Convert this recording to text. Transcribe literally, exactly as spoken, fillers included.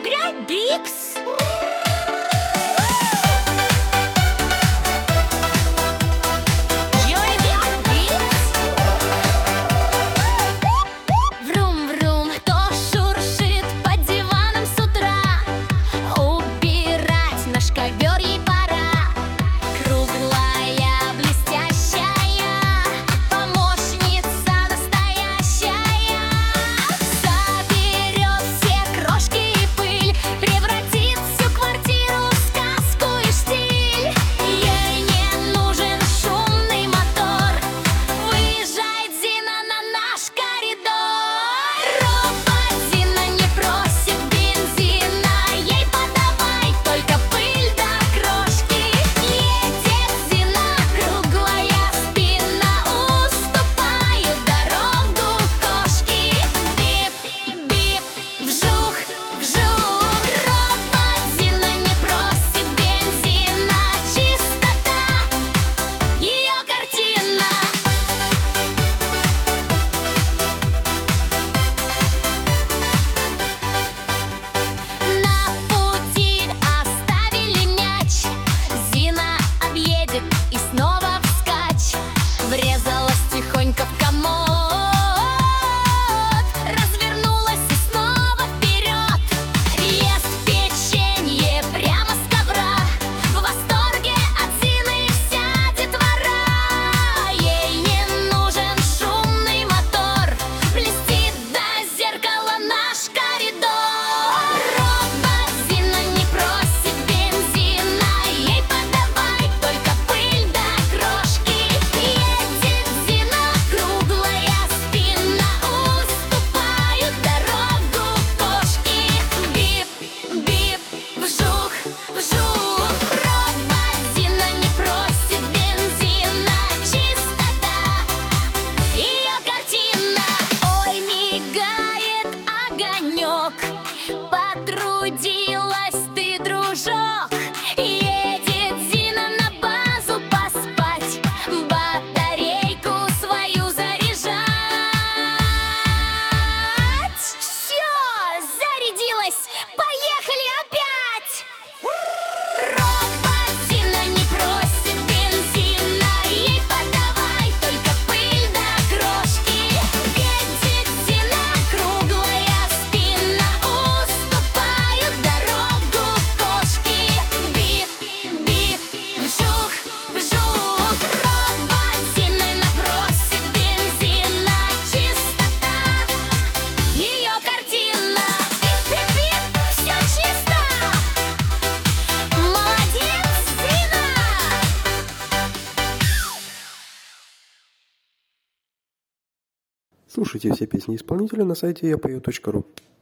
Поиграй, Бикс! Врум-врум, кто шуршит под диваном с утра? Убирать наш ковер ей пора. Круглая, блестящая, помощница настоящая. Соберет все крошки и пыль, превратит всю квартиру в сказку и штиль. Ей не нужен шумный мотор, выезжает Зина на наш коридор. Робот Зина не просит бензина, ей подавай только пыль да крошки. Едет Зина, круглая спина, уступает дорогу кошки. Бип-бип, вжух, вжух. Робот Зина не просит бензина, чистота ее картина. На пути оставили мяч, Зина объедет и снова вскачь. Врезалась тихонько в комод, развернулась и снова вперед. Ест печенье прямо с ковра, в восторге от Зины вся детвора. Ей не нужен шумный мотор, блестит до зеркала наш коридор. Робот Зина не просит бензина, ей подавай только пыль да крошки. Едет Зина, круглая спина, уступают дорогу кошки. Бип-бип, вжух, вжух. Робот Зина не просит бензина, чистота ее картина. Ой, мигает огонек, потрудилась ты, дружок. Едет Зина на базу поспать, батарейку свою заряжать. Все, зарядилась, поехали опять! Робот Зина не просит бензина, ей подавай только пыль да крошки. Едет Зина, круглая спина, уступают дорогу кошки. Бип-бип, вжух, вжух. Робот Зина не просит бензина, чистота ее картина. Бип-бип, все чисто. Молодец, Зина! Слушайте все песни исполнителя на сайте я пою точка ру.